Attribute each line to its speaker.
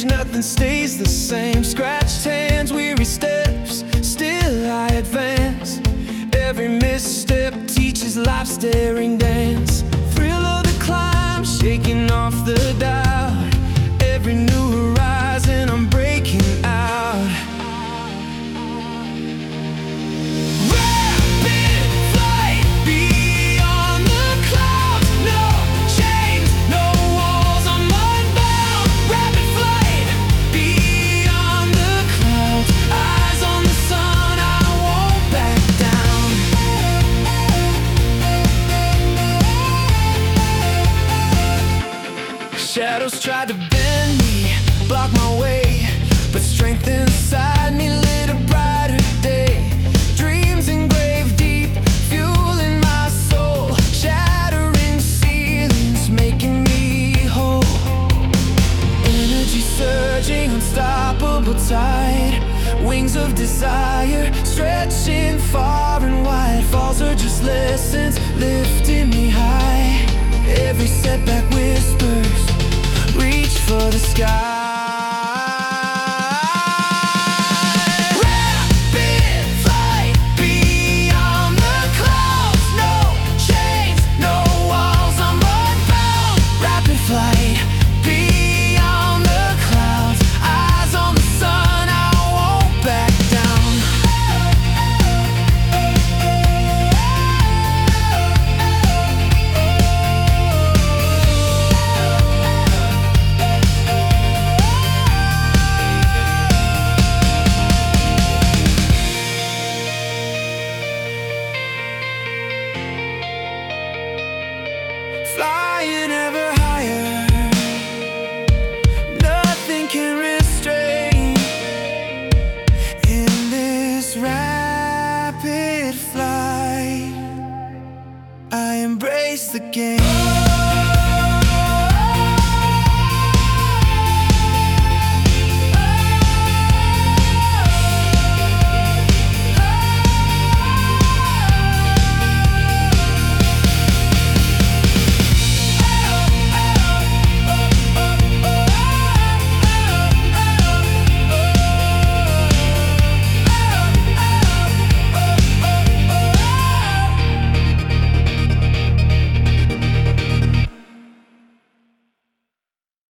Speaker 1: change, nothing stays the same. Scratched hands, weary steps, still I advance. Every misstep teaches life's daring dance. Thrill of the climb, shaking off the doubt. Every new horizon, I'm breaking out. Rapid flight, beyond the clouds. No chains, no walls, I'm unbound. Rapid flight, beyond the clouds. Eyes on the sun, I won't back down. Shadows tried to bend me, block my way, but strength inside me lit a brighter day. Dreams engraved deep, fueling my soul, shattering ceilings, making me whole. Energy surging, unstoppable tide. Wings of desire, stretching far and wide. Falls are just lessons, lifting me high. Every setback whispers, reach for the sky.